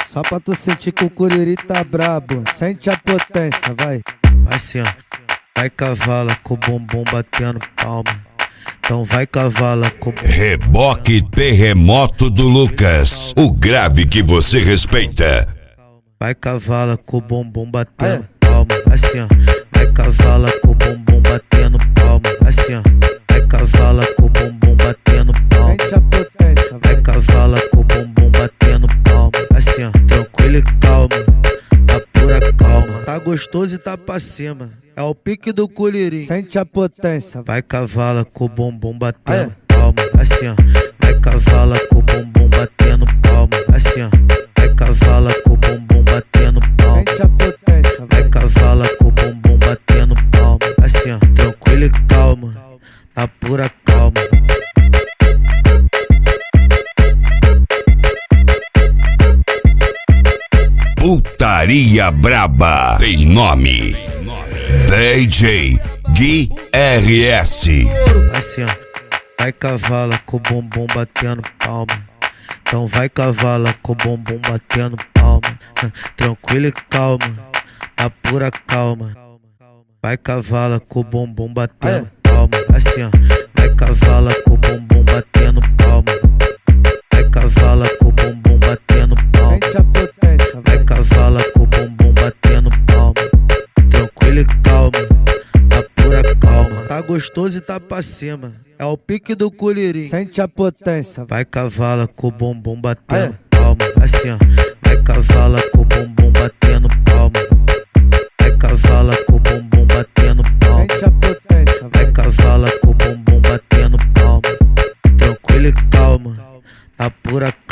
Só pra tu sentir que o curiri tá brabo. Sente a potência, vai. Assim, ó. Vai cavala com o bumbum batendo palma. Então vai cavala com o bumbum. Reboque Terremoto do Lucas. O grave que você respeita. Vai cavala com o bumbum batendo palma. Assim, ó. Vai cavala com o bumbum batendo palma. Assim, ó. Vai cavala com o bumbum batendo palma. Sente a potência, Vai vai. cavala com o bumbum batendo palma. Assim, ó. Tranquilo e calma. Na pura calma. Tá gostoso e tá pra cima. É o pique do curirim. Sente a potência, vai. Vai cavala com o bumbum batendo palma. Assim, ó. Vai cavala com o bumbum batendo palma. Assim, ó. Vai cavala com o bumbum batendo palma. Sente a potência, Vai vai. cavala com o bumbum batendo palma. Assim, ó. Tranquilo e calma. Na pura calma. Putaria Braba tem nome. DJ Gui RS. Assim, ó. Vai cavala com o bumbum batendo palma. Então vai cavala com o bumbum batendo palma. Tranquilo e calma. Na pura calma. Vai cavala com o bumbum batendo palma. Assim, ó. Vai cavala com o bumbum batendo palma. Vai cavala com o bumbum batendo palma. Sente a potência, Vai vai. cavala com o bumbum batendo palma. Tranquilo e calma. Na pura calma. Tá gostoso e tá pra cima. É o pique do curirim. Sente a potência, vai. Vai cavala com o bumbum batendo palma. Assim, ó. Vai cavala com o bumbum batendo palma. Vai cavala com o bumbum batendo palma. Sente a potência, Vai vai. cavala com o bumbum batendo palma. Tranquilo e calma. Na pura calma.